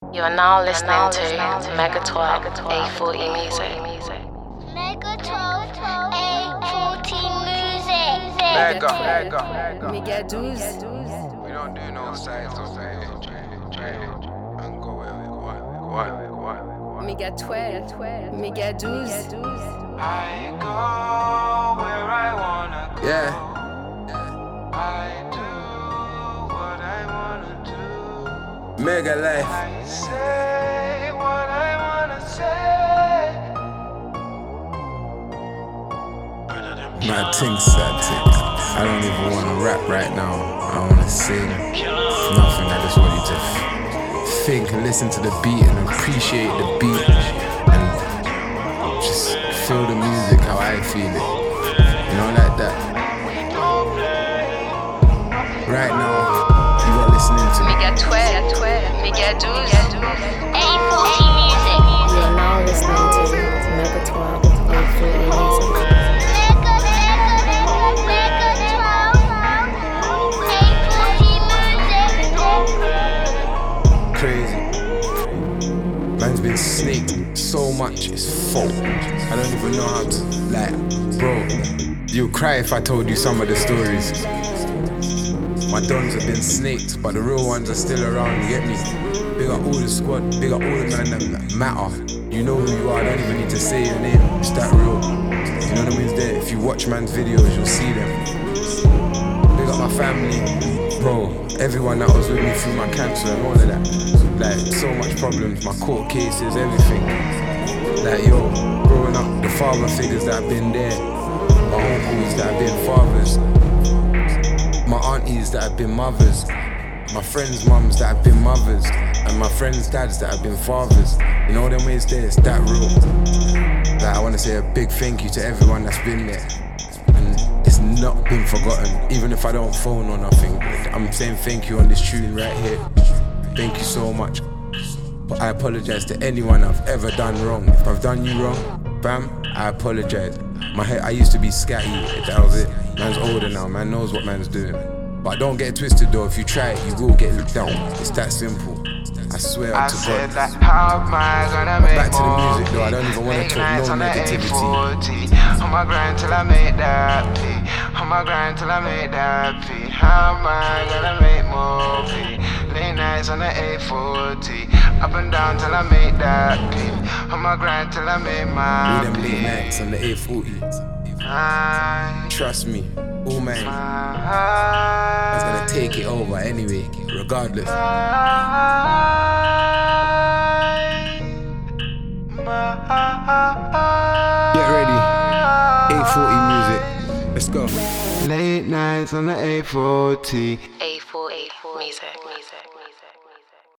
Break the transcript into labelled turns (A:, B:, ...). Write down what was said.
A: You are now listening to Mega 12 A40 Music.
B: Mega 12 A40 Music.
C: Mega 12.
D: We don't do no sides over here. And go where we want.
C: Mega 12. Mega 12.
D: I go where I wanna go.
E: Yeah.
D: I do what I wanna do.
E: Mega life.
D: I say what I wanna say.
E: My things, I don't even wanna rap right now. I wanna sing. Nothing. I just want you to think and listen to the beat and appreciate the beat and just feel the music how I feel it. You know, like that. Right now, you are listening to
A: Mega 12, Mega 12.
B: A40 Music.
A: You are now listening to Mega 12 A40 Music.
E: crazy. Man's been snaked so much, it's full. I don't even know how to, like, bro, you'll cry if I told you some of the stories. My dons have been snaked, but the real ones are still around, you get me? Big up all the squad, big up all the men that matter. You know who you are, I don't even need to say your name, it's that real. You know what I mean? There. If you watch man's videos, you'll see them. Big up my family, bro, everyone that was with me through my cancer and all of that. Like, so much problems, my court cases, everything. Like, yo, growing up, the father figures that have been there, my uncles that have been fathers, my aunties that have been mothers, my friends' mums that have been mothers, and my friends' dads that have been fathers. You know them ways there, it's that real. Like, I wanna say a big thank you to everyone that's been there. And it's not been forgotten, even if I don't phone or nothing. I'm saying thank you on this tune right here. Thank you so much. But I apologize to anyone I've ever done wrong. If I've done you wrong, bam, I apologize. My head, I used to be scatty, that was it. Man's older now, man knows what man's doing. But don't get it twisted though, if you try it, you will get looked down. It's that simple. I swear
D: I
E: to
D: said
E: God.
D: like, how am I gonna make
E: Back to the
D: more?
E: music though, I don't even want to talk no negativity.
D: On my grind till I make that P. On my grind till I make that P. How am I gonna make more P? Late nights on the A40. Up and down till I make that P. On my grind till I make my
E: All them late
D: P.
E: nights on the A40. Trust me, all man, that's gonna take it over anyway, regardless. Get ready, A40 music, let's go.
D: Late nights on the A40.
A: A40 Music.